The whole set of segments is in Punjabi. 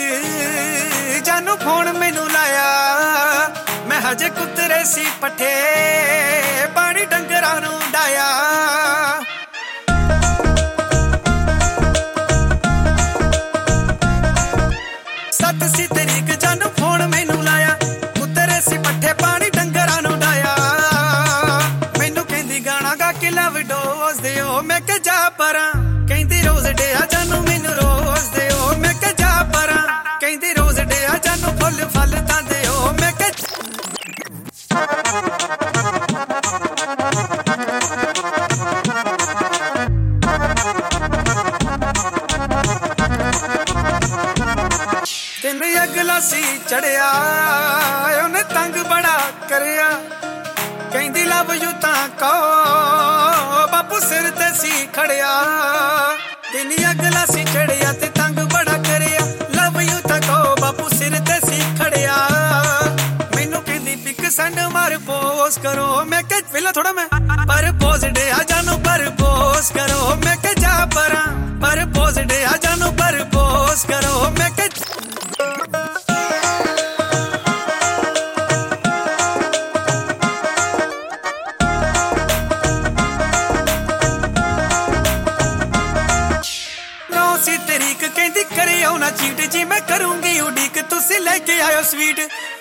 ਜਾਨੂੰ ਫੋਨ ਮੈਨੂੰ ਲਾਇਆ ਮੈਂ ਹਜੇ ਕੁੱਤਰੇ ਸੀ ਪੱਠੇ ਪਾਣੀ ਡੰਗਰਾਂ ਨੂੰ ਡਾਇਆ 7 ਤਰੀਕ ਜਾਨੂੰ ਫੋਨ ਮੈਨੂੰ ਲਾਇਆ ਕੁੱਤਰੇ ਸੀ ਪੱਠੇ ਪਾਣੀ ਡੰਗਰਾਂ ਨੂੰ ਡਾਇਆ ਮੈਨੂੰ ਕਹਿੰਦੀ ਗਾਣਾ ਗਾ ਕੇ ਲਵ ਡੋਜ਼ ਦਿਓ ਮੈਂ ਕਿ ਜਾ ਪਰਾਂ ਕਹਿੰਦੀ ਰੋਜ਼ ਡੇ ਆ ਜਾਨੂੰ ਮੈਨੂੰ ਰੋਜ਼ ਦਿਓ ਮੈਂ ਕਿ ਜਾ ਪਰਾਂ ਕਹਿੰਦੀ ਰੋਜ਼ ਡੇ ਆ ਜਾਨੂੰ ਫੁੱਲ ਫਲ ਤਾਂ ਦਿਓ ਮੈਂ ਕਿ ਤਿੰਨ ਅਗਲਾ ਸੀ ਚੜਿਆ ਉਹਨੇ ਤੰਗ ਬੜਾ ਕਰਿਆ ਕਹਿੰਦੀ ਲਵ ਯੂ ਤਾਂ ਕਹੋ ਬਾਪੂ ਸਿਰ ਤੇ ਸੀ ਖੜਿਆ ਤਿੰਨ ਅਗਲਾ ਸੀ ਚੜਿਆ ਤੇ ਤੰਗ ਬੜਾ ਕਰਿਆ ਲਵ ਯੂ ਤਾਂ ਕਹੋ ਬਾਪੂ ਸਿਰ ਤੇ ਸੀ ਖੜਿਆ ਮੈਨੂੰ ਕਹਿੰਦੀ ਪਿਕ ਸੈਂਡ ਮਾਰ ਪੋਸਟ ਕਰੋ ਮੈਂ ਕਿ ਪਹਿਲਾਂ ਥੋੜਾ ਮੈਂ ਪਰ ਪੋਜ਼ ਡੇ ਆ ਜਾਨੂੰ ਪਰ ਪੋਸਟ ਕਰੋ ਮੈਂ ਕਿ ਜਾ ਪਰਾਂ ਪਰ ਪੋਜ਼ ਡੇ ਆ ਜਾਨੂੰ ਪਰ ਪੋਸਟ ਕਰੋ ਮੈਂ ਕਿ ਤਰੀਕ ਕਹਿੰਦੀ ਕਰਿਓ ਨਾ ਚੀਟ ਜੀ ਮੈਂ ਕਰੂੰਗੀ ਉਡੀਕ ਤੁਸੀਂ ਲੈ ਕੇ ਆਇਓ ਸਵੀਟ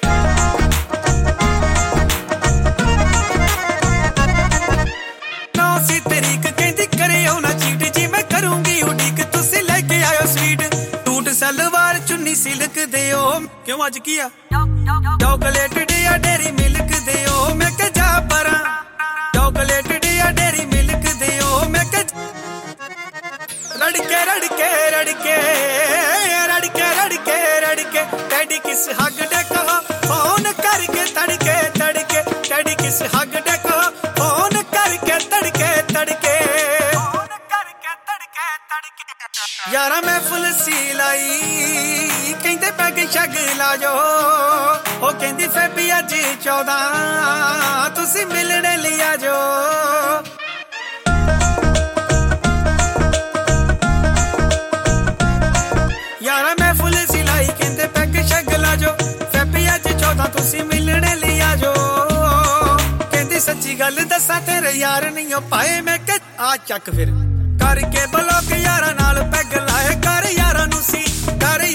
9 ਤਰੀਕ ਕਹਿੰਦੀ ਕਰਿਓ ਨਾ ਚੀਟ ਜੀ ਮੈਂ ਕਰੂੰਗੀ ਉਡੀਕ ਤੁਸੀਂ ਲੈ ਕੇ ਆਇਓ ਸਵੀਟ ਟੂਟ ਸਲਵਾਰ ਚੁੰਨੀ ਸਿਲਕ ਦਿਓ ਕਿਉਂ ਅੱਜ ਕੀ ਆ ਚਾਕਲੇਟ ਡੇ ਆ ਡੇਰੀ ਮਿਲਕ ਦਿਓ ਮੈਂ ਕਿ ਜਾ ਪਰਾਂ ਚਾਕਲੇਟ ਡੇ ਆ ਡੇਰੀ ਮਿਲਕ ਦਿਓ ਮੈਂ ਕਿ ਰੜਕੇ ਰੜਕੇ ਰੜਕੇ ਰੜਕੇ ਰੜਕੇ ਰੜਕੇ ਡੈਡੀ ਕਿਸ ਹੱਗ ਡੇ ਕਹੋ ਫੋਨ ਕਰਕੇ ਤੜਕੇ ਤੜਕੇ ਡੈਡੀ ਕਿਸ ਹੱਗ ਡੇ ਕਹੋ ਫੋਨ ਕਰਕੇ ਤੜਕੇ ਤੜਕੇ ਫੋਨ ਕਰਕੇ ਤੜਕੇ ਤੜਕੇ ਯਾਰਾ ਮੈਂ ਫੁੱਲ ਸੀ ਲਾਈ ਕਹਿੰਦੇ ਪੈਗ ਸ਼ਗ ਲਾ ਜੋ ਉਹ ਕਹਿੰਦੀ ਫੈਬੀ ਅੱਜ 14 ਤੁਸੀਂ ਮਿਲਣੇ ਲਈ ਆ ਜੋ ਯਾਰਾ ਮੈਂ ਫੁੱਲ ਸਿਲਾਈ ਕਹਿੰਦੇ ਪੈਗ ਸ਼ਗ ਲਾ ਜੋ ਫੈਬੀ ਅੱਜ 14 ਤੁਸੀਂ ਮਿਲਣੇ ਲਈ ਆ ਜੋ ਕਹਿੰਦੀ ਸੱਚੀ ਗੱਲ ਦੱਸਾਂ ਤੇਰੇ ਯਾਰ ਨਹੀਂ ਓ ਪਾਏ ਮੈਂ ਕਿ ਆ ਚੱਕ ਫਿਰ ਕਰਕੇ ਬਲੋਕ ਯਾਰਾਂ ਨਾਲ ਪੈਗ ਲਾਏ ਕਰ ਯਾਰਾਂ ਨੂੰ ਸੀ ਕਰ